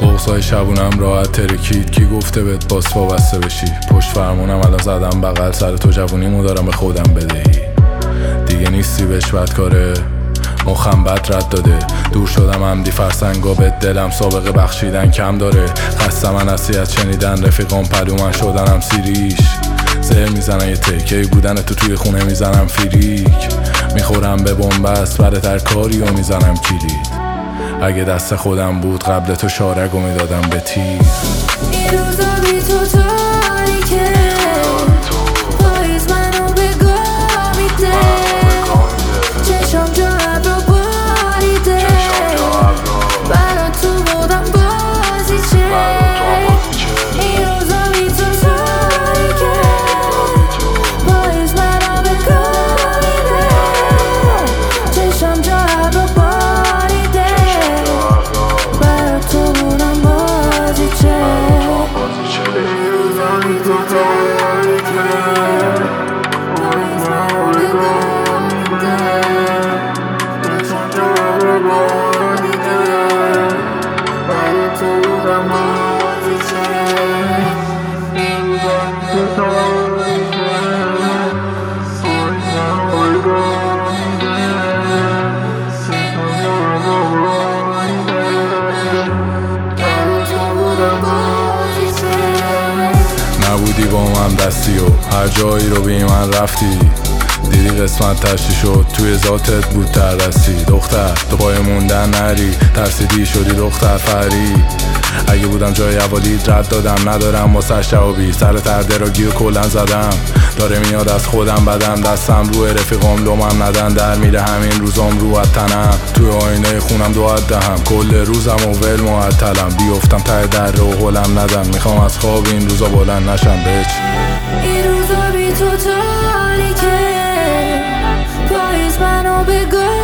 بغضای شبونم راحت ترکید. کی گفته بهت باس وابسته بشی؟ پشت فرمونم الان زدم بغل، سر تو جوونیمو دارم به خودم بدهی. دیگه نیستی بهش بدکاره، مخم بد رد داده. دور شدم عمدی فرسنگا به دلم، سابقه بخشیدن کم داره. خسته من نصیحت شنیدن، رفیقام پلو من شدنم سیریش. زهر میزنن یه تکهی بودن تو توی خونه میزنم فیریک. میخورم به بنبست برتر کاری و میزنم کلید. اگه دست خودم بود قبل تو شارگو میدادم به تیر. این روزا بی تو تاریکه، پاییز منو به گاه میده. چشم جا ابرو باریده، برا تو بودم بازیچه. این روزا بی تو تاریکه، پاییز منو به گاه میده. چشم جا ابرو باریده، برا تو بودم بازیچه. این روزا بی تو تاریکه، پاییز منو به گاه میده. چشم جا ابرو باریده، برا تو بودم بازیچه. این روزا بی تو تاریکه، پاییز منو به گاه میده. چشم جا ابرو باریده، برا تو بودم بازیچه. نبودی با من دستی و هر جایی رو بی من رفتی. دیدی قسمت تشتی شد، توی ذاتت بود ترسی. دختر تو پای موندن نری، ترسیدی شدی دختر فری. اگه بودم جای اولید رد دادم، ندارم واسه جوابی. سر تردراگی و کلن زدم، داره میاد از خودم بدم. دستم روی رفیقام لومم ندن، در میره همین روزام رو از تنم. توی آینه خونم دعات دهم، کل روزم و ول معطلم. بیفتم ته در و هلم ندن، میخوام از خواب این روزا بلند نشم بچ. این روزا بی تو تاریکه، پاییز منو به گاه